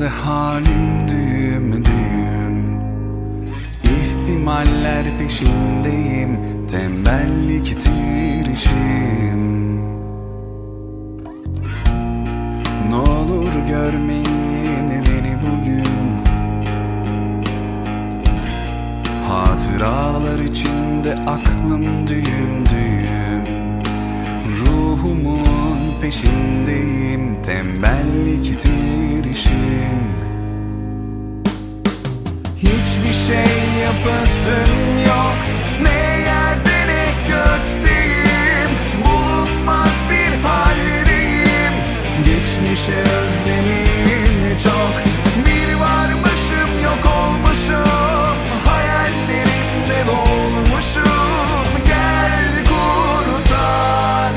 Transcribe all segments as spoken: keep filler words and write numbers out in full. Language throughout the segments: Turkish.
içinde halim düğüm düğüm. İhtimaller peşindeyim, tembelliktir işim. Ne olur görmeyin beni bugün. Hatıralar içinde aklım düğüm düğüm. Ruhumun peşindeyim, tembelliktir işim. Hiçbir şey yapasım yok, ne yerde ne gökteyim. Bulunmaz bir haldeyim, geçmişe özlemim çok. Bir varmışım yok olmuşum, hayallerimde boğulmuşum. Gel kurtar.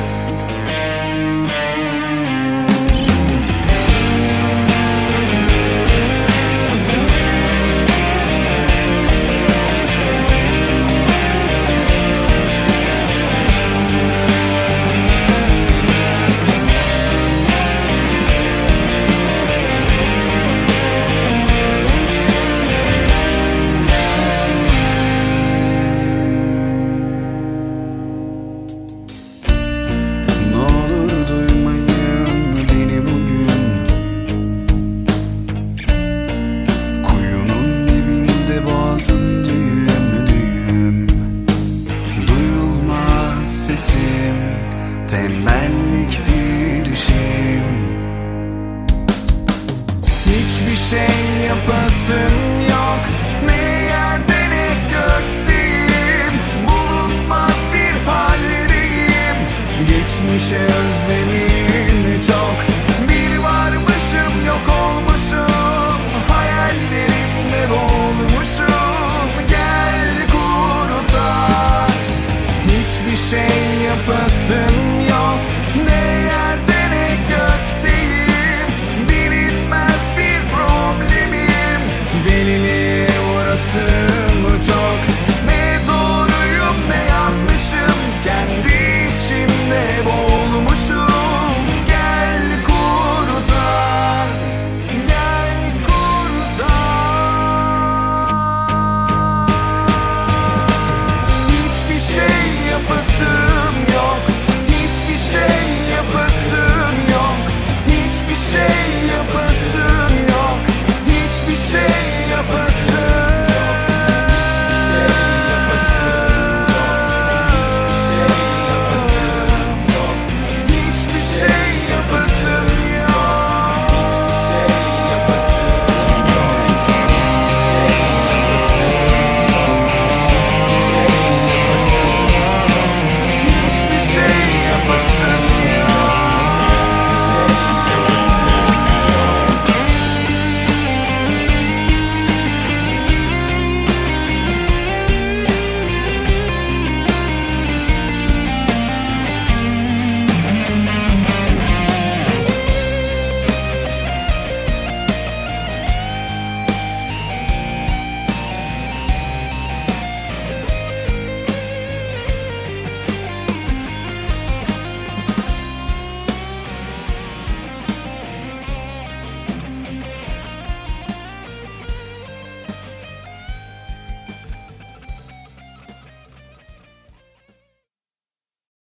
Tembelliktir işim. Hiçbir şey yapasım yok, ne yerde ne gökteyim. Bulunmaz bir haldeyim, geçmişe özlemim çok.